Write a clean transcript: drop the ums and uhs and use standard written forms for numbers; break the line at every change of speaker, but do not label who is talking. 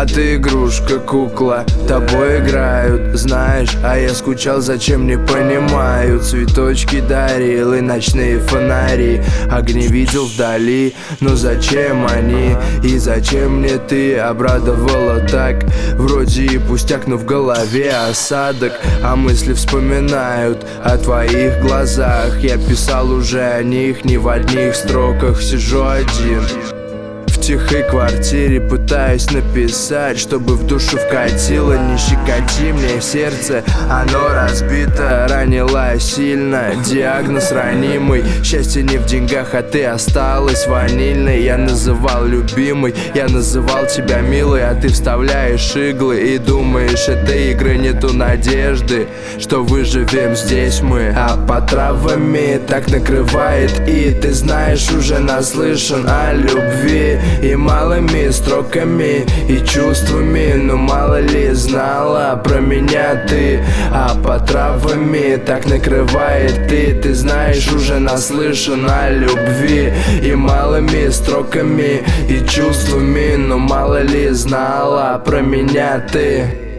А ты игрушка, кукла, тобой играют, знаешь. А я скучал, зачем, не понимаю. Цветочки дарил и ночные фонари, огни видел вдали, но зачем они? И зачем мне ты обрадовала так? Вроде и пустяк, но в голове осадок, а мысли вспоминают о твоих глазах. Я писал уже о них, не в одних строках. Сижу один в тихой квартире, пытаюсь написать, чтобы в душу вкатило. Не щекоти мне сердце, оно разбито, ранило сильно, диагноз ранимый. Счастье не в деньгах, а ты осталась ванильной. Я называл любимой, я называл тебя милой, а ты вставляешь иглы и думаешь, этой игры нету надежды, что выживем здесь мы. А по травами так накрывает, и ты знаешь, уже наслышан о любви. И малыми строками, и чувствами, но мало ли знала про меня ты. А по травами так накрывает, и ты знаешь, уже наслышан о любви. И малыми строками, и чувствами, но мало ли знала про меня ты.